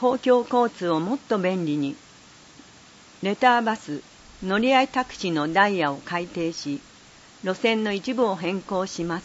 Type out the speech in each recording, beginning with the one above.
公共交通をもっと便利に、レターバス、乗り合いタクシーのダイヤを改定し、路線の一部を変更します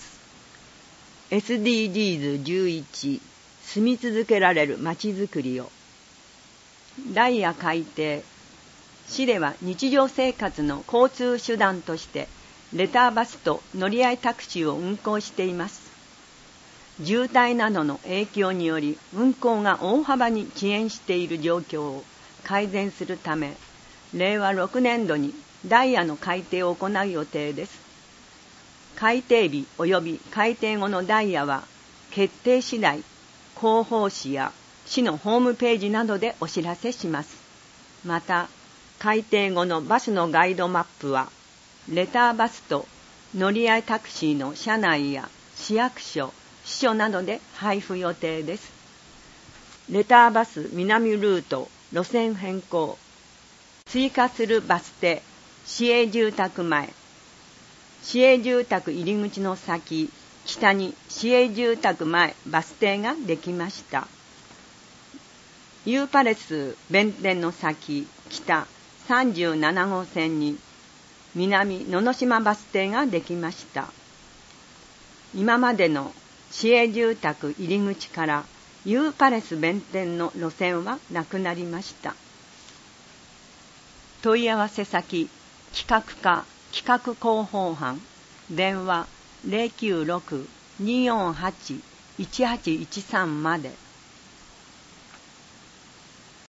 。SDGs11 住み続けられるまちづくりを。ダイヤ改定。市では日常生活の交通手段としてレターバスと乗り合いタクシーを運行しています。渋滞などの影響により運行が大幅に遅延している状況を改善するため、令和6年度にダイヤの改定を行う予定です。改定日及び改定後のダイヤは決定次第、広報誌や市のホームページなどでお知らせします。また、改定後のバスのガイドマップは、レターバスと乗り合いタクシーの車内や市役所、支所などで配布予定です。レターバス南ルート路線変更。追加するバス停、市営住宅前。市営住宅入り口の先、北に市営住宅前バス停ができました。ユーパレス弁天の先、北37号線に南野々島バス停ができました。今までの市営住宅入り口からユーパレス弁天の路線はなくなりました。問い合わせ先、企画課企画広報班、電話 096-248-1813 まで。